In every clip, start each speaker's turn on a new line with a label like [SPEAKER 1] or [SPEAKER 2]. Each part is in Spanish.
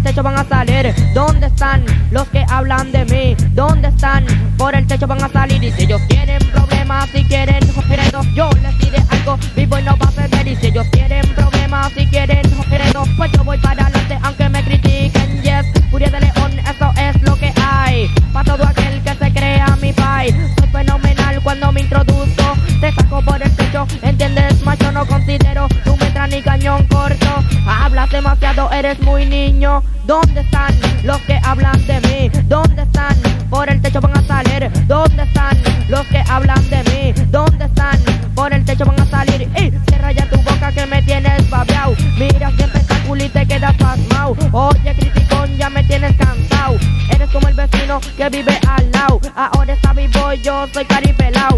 [SPEAKER 1] techo van a salir. ¿Dónde están los que hablan de mí? ¿Dónde están? Por el techo van a salir. Y si ellos quieren problemas, si quieren joderos, yo les diré algo, vivo y no va a ceder. Y si ellos quieren problemas, si quieren joderos, pues yo voy para adelante aunque me critiquen. Yes, furia de león, eso es lo que hay. Pa' todo aquel que se crea mi pai. Soy fenomenal cuando me introduzco. Te saco por el techo, ¿entiendes? Más yo no considero tu metra ni cañón corto. Hablas demasiado, eres muy niño. ¿Dónde están los que hablan de mí? ¿Dónde están? Por el techo van a salir. ¿Dónde están los que hablan de mí? ¿Dónde están? Por el techo van a salir. Y cierra ya tu boca que me tienes babeao. Mira que espectáculo y te quedas pasmao. Oye, criticón, ya me tienes cansado. Eres como el vecino que vive al lado. Ahora está vivo y yo soy caripelao.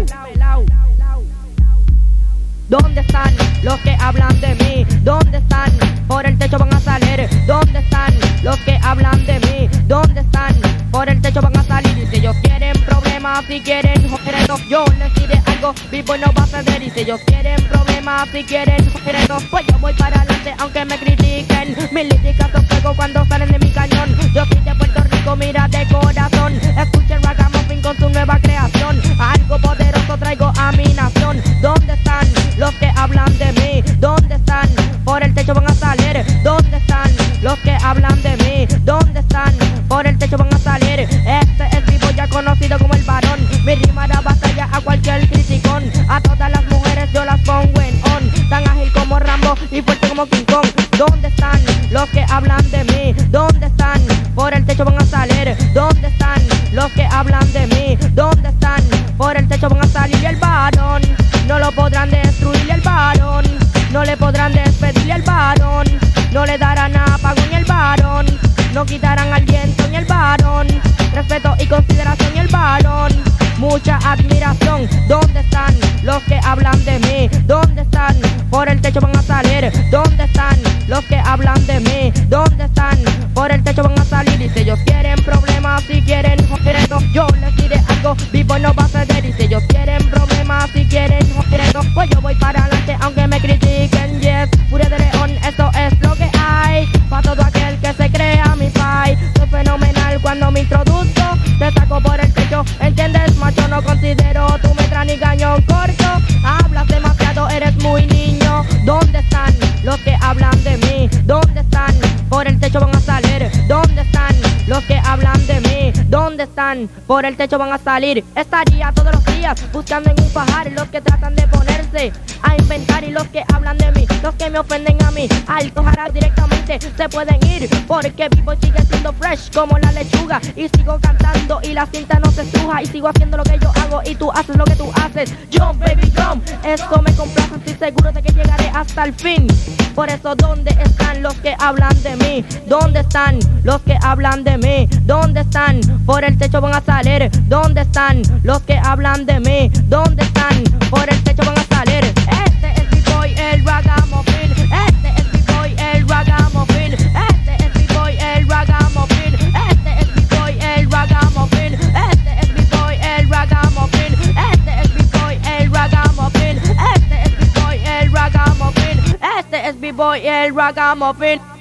[SPEAKER 1] ¿Dónde están los que hablan de mí? ¿Dónde están? Por el techo van a salir. ¿Dónde están los que hablan de mí? ¿Dónde están? Por el techo van a salir. Y si ellos quieren problemas, si quieren joderos, yo les diré algo, vivo y no va a ceder. Y si ellos quieren problemas, si quieren joderos, pues yo voy para adelante aunque me critiquen. Mis líricas son fuego cuando salen de mi cañón. Yo soy de Puerto Rico, mira de corazón. Escuchen Ragamuffin con su nueva creación. Algo poderoso traigo a mi nación. ¿Dónde están los que hablan de mí? ¿Dónde están? Por el techo van a salir. ¿Dónde están los que hablan de mí? ¿Dónde están? Por el techo van a salir. Este es vivo ya conocido como el varón. Mi rima da batalla a cualquier criticón. A todas las mujeres yo las pongo en on. Tan ágil como Rambo y fuerte como King Kong. ¿Dónde están los que hablan de mí? ¿Dónde están? Por el techo van a salir. ¿Dónde están los que hablan de mí? ¿Dónde están? Por el techo van a salir. Y el varón no lo podrán destruir. El varón no le podrán despedir. El varón no le darán apagón. Y el varón no quitarán aliento. Y el varón respeto y consideración. Y el varón mucha admiración. ¿Dónde están los que hablan de mí? ¿Dónde están? Por el techo van a salir. ¿Dónde están los que hablan de mí? ¿Dónde están? Por el techo van a salir. Y si ellos quieren problemas, si quieren joderos, yo les diré algo, vivo y no va a ceder. Y si ellos quieren problemas, si quieren joderos, pues yo voy para adelante aunque me critiquen. Yes, furia de león, eso es lo que hay. Pa' todo aquel que se crea mi pai. Soy fenomenal cuando me introduzco. Te saco por el techo, ¿entiendes? Macho, no considero tu metra ni cañón corto. Hablas demasiado, eres muy niño. ¿Dónde están los que hablan de mí? ¿Dónde están? Por el techo van a salir. ¿Dónde están los que hablan de mí? ¿Dónde están? Por el techo van a salir. Estaría todos los días buscando en un pajar los que tratan de ponerse a inventar y los que hablan de mí, los que me ofenden a mí, al cojar directamente se pueden ir, porque vivo y sigue siendo fresh como la lechuga. Y sigo cantando y la cinta no se estruja. Y sigo haciendo lo que yo hago y tú haces lo que tú haces. Jump, baby, jump. Eso me complace, estoy seguro de que llegaré hasta el fin. Por eso, ¿dónde están los que hablan de mí? ¿Dónde están los que hablan de mí? ¿Dónde están? Por el techo van a salir. ¿Dónde están los que hablan de mí? ¿Dónde están? Por el techo van a salir. Este es mi boy, el Ragamuffin. Este es mi boy, el Ragamuffin. Este es mi boy, el Ragamuffin. Este es mi boy, el Ragamuffin. Este es mi boy, el Ragamuffin. Este es mi boy, el Ragamuffin. Este es mi boy, el Ragamuffin. Este es mi boy, el Ragamuffin.